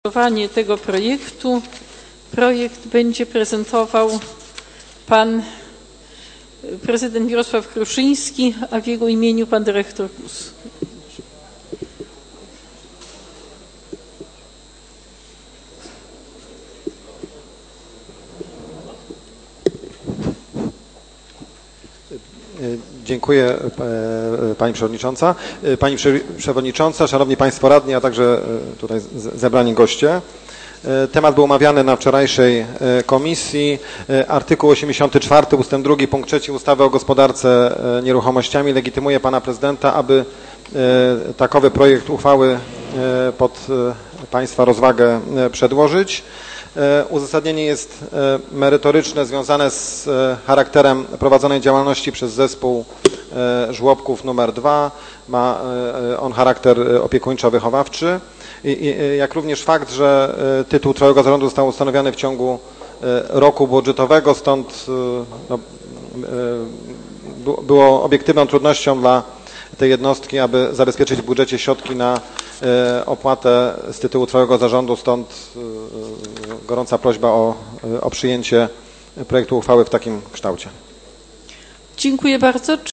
Prezentowanie tego projektu. Projekt będzie prezentował pan prezydent Mirosław Kruszyński, a w jego imieniu pan dyrektor GUS. Dziękuję Pani Przewodnicząca. Pani Przewodnicząca, Szanowni Państwo Radni, a także tutaj zebrani goście. Temat był omawiany na wczorajszej komisji. Artykuł 84 ust. 2 punkt 3 ustawy o gospodarce nieruchomościami legitymuje Pana Prezydenta, aby takowy projekt uchwały pod Państwa rozwagę przedłożyć. Uzasadnienie jest merytoryczne, związane z charakterem prowadzonej działalności przez zespół żłobków nr 2. Ma on charakter opiekuńczo-wychowawczy, jak również fakt, że tytuł trwałego zarządu został ustanowiony w ciągu roku budżetowego, stąd było obiektywną trudnością dla tej jednostki, aby zabezpieczyć w budżecie środki na opłatę z tytułu trwałego zarządu, stąd gorąca prośba o przyjęcie projektu uchwały w takim kształcie. Dziękuję bardzo.